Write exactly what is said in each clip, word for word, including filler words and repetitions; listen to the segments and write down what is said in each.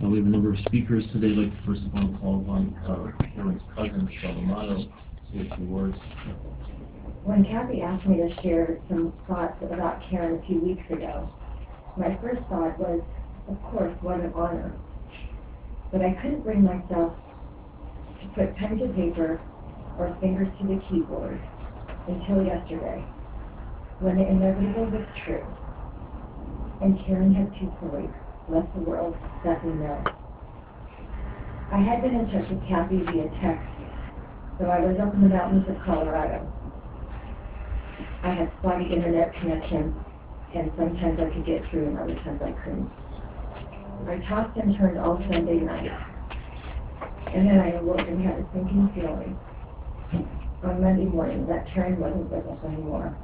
Uh, we have a number of speakers today. I'd like to first of all call upon uh, Karen's cousin, Michelle Amato, to say a few words. When Kathy asked me to share some thoughts about Karen a few weeks ago, my first thought was, of course, what an honor. But I couldn't bring myself to put pen to paper or fingers to the keyboard until yesterday, when the inevitable was true, and Karen had peacefully left the world that we know. I had been in touch with Kathy via text, though I was up in the mountains of Colorado. I had spotty internet connection, and sometimes I could get through and other times I couldn't. I tossed and turned all Sunday night, and then I awoke and had a sinking feeling on Monday morning that Karen wasn't with us anymore.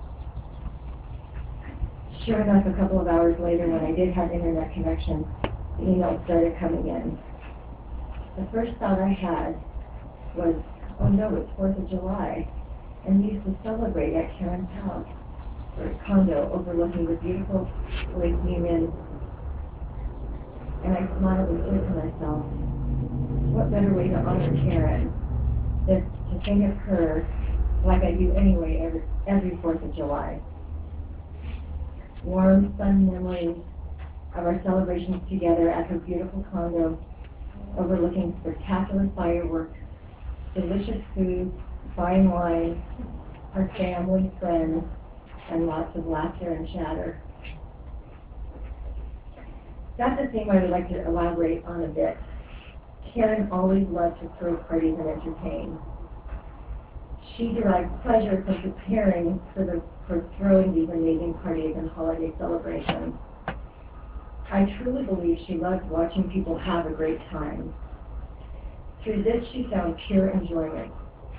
Sure enough, a couple of hours later, when I did have internet connection, the emails started coming in. The first thought I had was, oh no, it's fourth of July, and we used to celebrate at Karen's house, or condo overlooking the beautiful Lake Union. And I smiled and said to myself, what better way to honor Karen than to think of her like I do anyway every, every fourth of July. Warm, fun memories of our celebrations together at her beautiful condo, overlooking spectacular fireworks, delicious food, fine wine, her family, friends, and lots of laughter and chatter. That's a theme I would like to elaborate on a bit. Karen always loved to throw parties and entertain. She derived pleasure from preparing for the for throwing these amazing parties and holiday celebrations. I truly believe she loved watching people have a great time. Through this, she found pure enjoyment.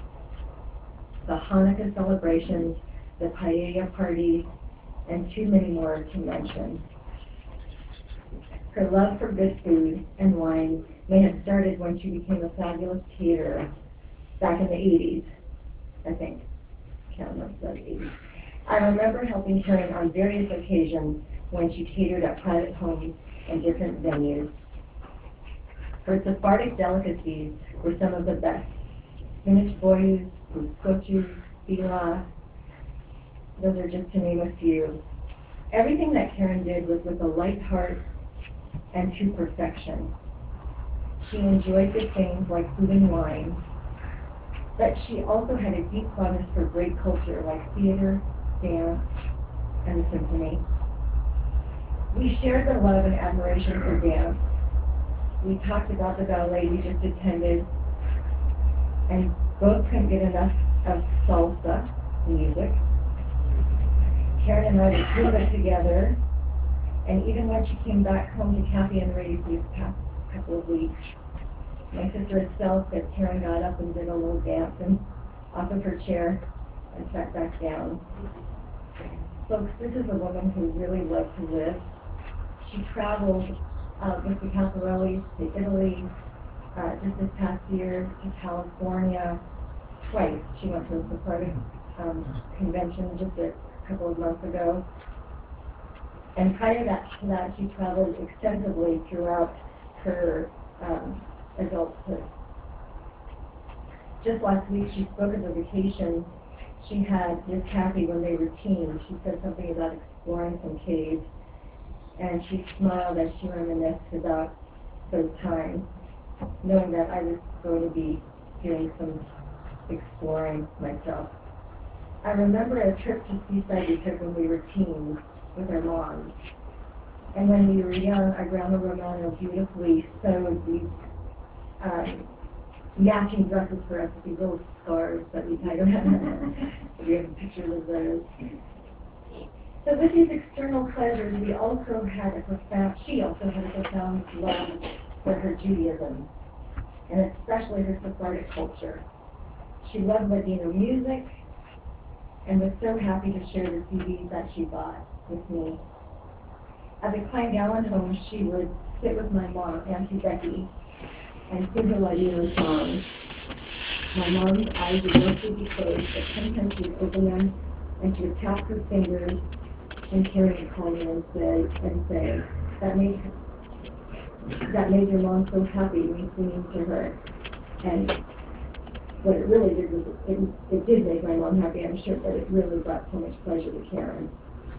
The Hanukkah celebrations, the paella parties, and too many more to mention. Her love for good food and wine may have started when she became a fabulous caterer back in the eighties, I think. Can't remember if that was eighties. I remember helping Karen on various occasions when she catered at private homes and different venues. Her Sephardic delicacies were some of the best. Spinach boyus, buscochus, bila, those are just to name a few. Everything that Karen did was with a light heart and to perfection. She enjoyed good things like food and wine, but she also had a deep fondness for great culture like theater, dance, and the symphony. We shared the love and admiration for dance. We talked about the ballet we just attended, and both couldn't get enough of salsa music. Karen and I would prove it together, and even when she came back home to Kathy and Ray these past couple of weeks, my sister Estelle said Karen got up and did a little dance and off of her chair and sat back down. Folks, this is a woman who really loved to live. She traveled uh, with the Caparellis to Italy uh, just this past year, to California twice. She went to a Sephardic um, convention just a couple of months ago. And prior that, to that, she traveled extensively throughout her um, adulthood. Just last week, she spoke of a vacation she had with Kathy when they were teens. She said something about exploring some caves, and she smiled as she reminisced about those times, knowing that I was going to be doing some exploring myself. I remember a trip to Seaside we took when we were teens with our moms. And when we were young, our grandma Romano beautifully sewed these um, matching dresses for us with these little scarves that we tied around. We have pictures of those. So with these external pleasures, we also had a profound, she also had a profound love for her Judaism, and especially her Sephardic culture. She loved Ladino music, and was so happy to share the C Ds that she bought with me. At the Klein Gallen home, she would sit with my mom, Auntie Becky, and sing her Ladino songs. My mom's eyes would mostly be closed, but sometimes she'd open them, and she would tap her fingers, and Karen would call me and say, and say, that made that made your mom so happy when singing to her. And what it really did was it, it did make my mom happy, I'm sure, but it really brought so much pleasure to Karen.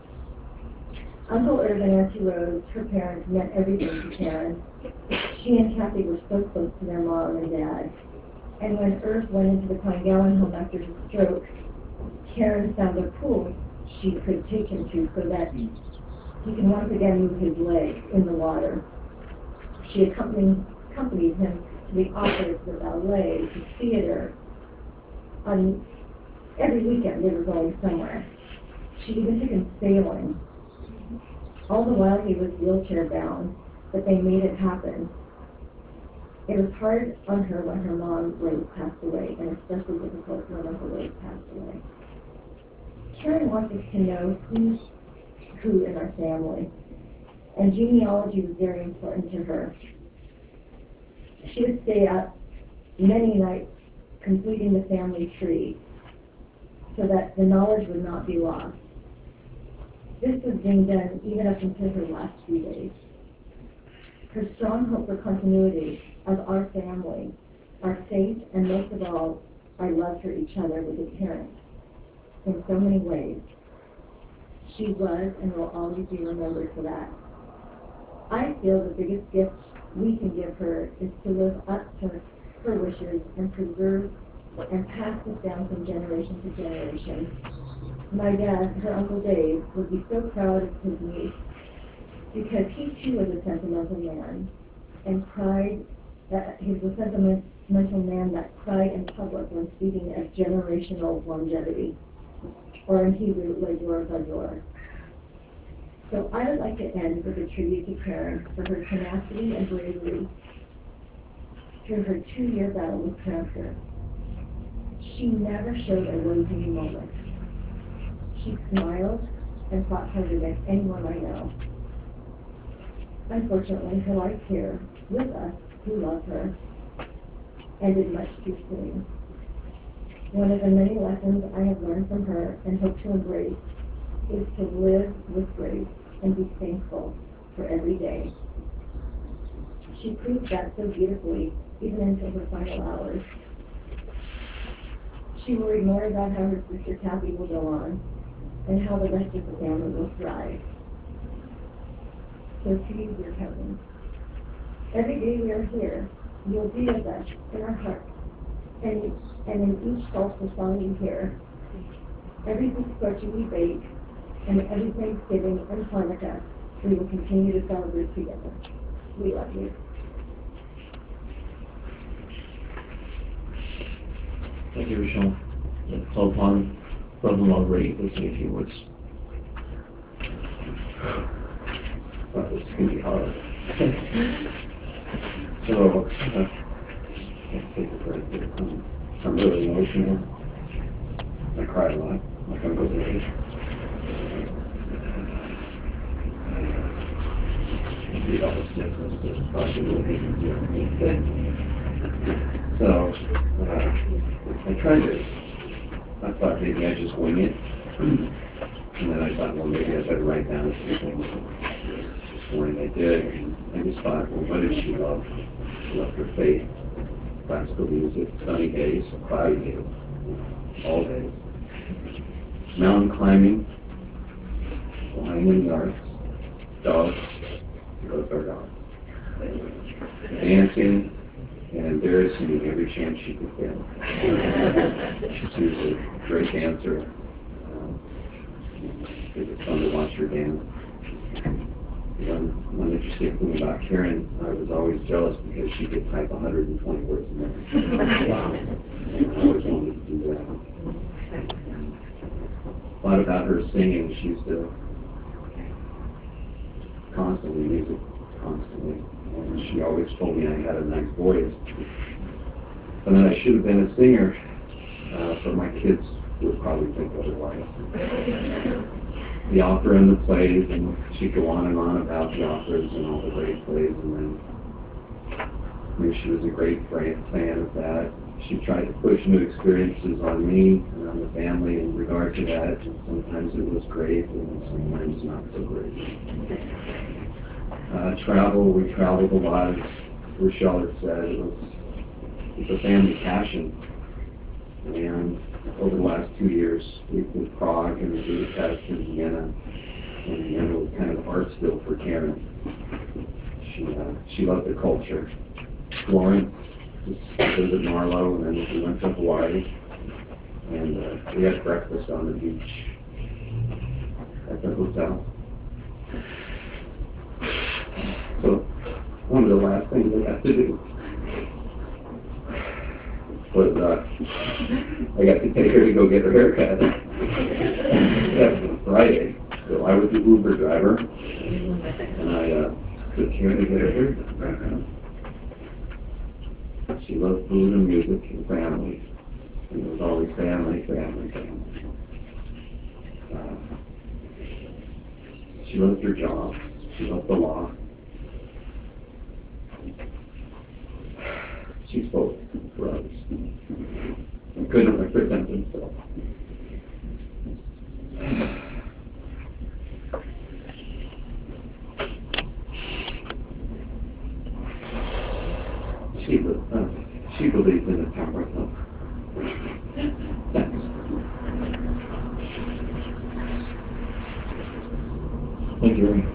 Uncle Irv and Auntie Rose, her parents, meant everything to Karen. She and Kathy were so close to their mom and dad. And when Irv went into the Klein-Gallen home after his stroke, Karen found a pool she could take him to so that he can once again move his legs in the water. She accompanied, accompanied him to the opera, to the ballet, to theater. On every weekend they were going somewhere. She even took him sailing. All the while he was wheelchair bound, but they made it happen. It was hard on her when her mom, Rose, passed away, and especially difficult when Uncle Rose passed away. Karen wants us to know who's who in our family, and genealogy was very important to her. She would stay up many nights completing the family tree so that the knowledge would not be lost. This was being done even up until her last few days. Her strong hope for continuity of our family, our faith, and most of all, our love for each other was apparent in so many ways. She was and will always be remembered for that. I feel the biggest gift we can give her is to live up to her wishes and preserve and pass this down from generation to generation. My dad, her Uncle Dave, would be so proud of his niece because he too was a sentimental man and cried, that he was a sentimental man that cried in public when speaking of generational longevity, or in Hebrew, Ledor Vador. So I would like to end with a tribute to Karen for her tenacity and bravery through her two-year battle with cancer. She never showed a rosy moment. She smiled and fought harder than anyone I know. Unfortunately, her life here with us, who love her, ended much too soon. One of the many lessons I have learned from her and hope to embrace is to live with grace and be thankful for every day. She proved that so beautifully, even until her final hours. She worried more about how her sister Kathy will go on and how the rest of the family will thrive. So to you, dear cousins, every day we are here, you'll be with us in our hearts, and, and in each salsa song you hear, every bizcocho we bake, and every Thanksgiving and Hanukkah, we will continue to celebrate together. We love you. Thank you, Rochelle. Call upon brother-in-law Ray to say a few words. Well, it's going to be hard. So, uh, let's take a break here. I'm, I'm really emotional. I cry a lot, like I'm going to. Read all the snippets, it's probably really good. So, uh, I tried to, I thought maybe I'd just wing it. And then I thought, well, maybe I better write down a few things. This morning I did, and I just thought, well, what did she love? She loved her faith, classical music, sunny days, cloudy days, all days. Mountain climbing, lying in the arts, dogs, those are dogs. Dancing and embarrassing me every chance she could get. She was a great dancer. Um, it was fun to watch her dance. One, one interesting thing about Karen, I was always jealous because she could type one hundred twenty words a minute. Wow. And I always wanted to do that. A lot about her singing, she used to constantly music, constantly. And she always told me I had a nice voice. And that I should have been a singer, uh, but my kids would probably think otherwise. The opera and the plays, and she'd go on and on about the operas and all the great plays, and then I mean, she was a great fan of that. She tried to push new experiences on me and on the family in regard to that, and sometimes it was great, and sometimes not so great. Uh, travel, we traveled a lot, as Rochelle had said. It was, it's a family passion. And over the last two years, we've been Prague and Budapest and Vienna. And Vienna was kind of art still for Karen. She, uh, she loved the culture. Florence, just to visit Marlowe, and then we went to Hawaii. And uh, we had breakfast on the beach at the hotel. So, one of the last things I got to do was uh, I got to take her to go get her haircut. That was Friday. So I was the Uber driver, and I uh, took Karen to get her haircut. She loved food and music and family. And it was always family, family, family. Uh, she loved her job. She loved the law. She spoke for others. He couldn't represent himself. She, uh, she believes in the power of love. Thanks. Thank you, Ray.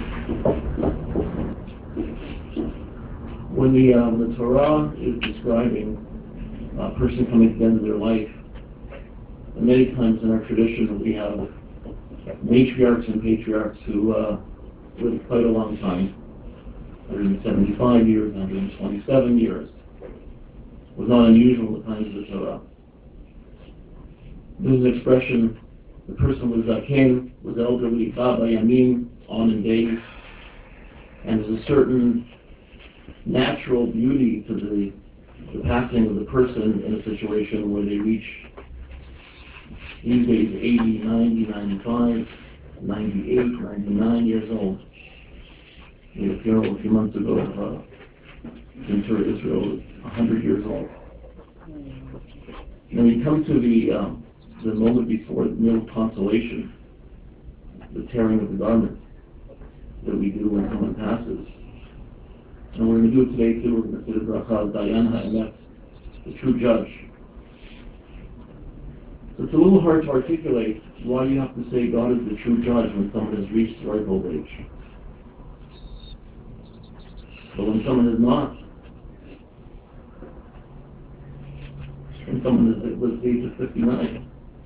When the, um, the Torah is describing a person coming to the end of their life, and many times in our tradition we have matriarchs and patriarchs who uh, lived quite a long time, one hundred seventy-five years, one hundred twenty-seven years. It was not unusual in the times of the Torah. There's an expression, the person was a king, was elderly, Baba Yamin, on in days, and there's a certain natural beauty to the, the passing of the person in a situation where they reach these days eighty, ninety, ninety-five, ninety-eight, ninety-nine years old. We had a funeral a few months ago of uh, Ventura, Israel, was one hundred years old. And we come to the um, the moment before the meal of consolation, the tearing of the garment that we do when someone passes. And we're going to do it today too. We're going to say the bracha of Dayan HaEmet, the true judge. So it's a little hard to articulate why you have to say God is the true judge when someone has reached ripe old age. But when someone is not, when someone is was the age of fifty-nine,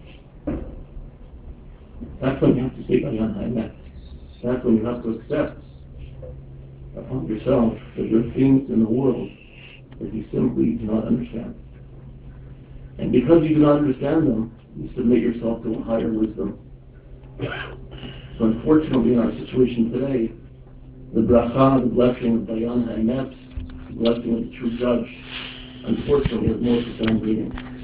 that's when you have to say Dayan HaEmet. That's when you have to accept upon yourself that there are things in the world that you simply do not understand. And because you do not understand them, you submit yourself to a higher wisdom. So unfortunately in our situation today, the bracha, the blessing of Dayan HaEmet, the blessing of the true judge, unfortunately has more profound meaning.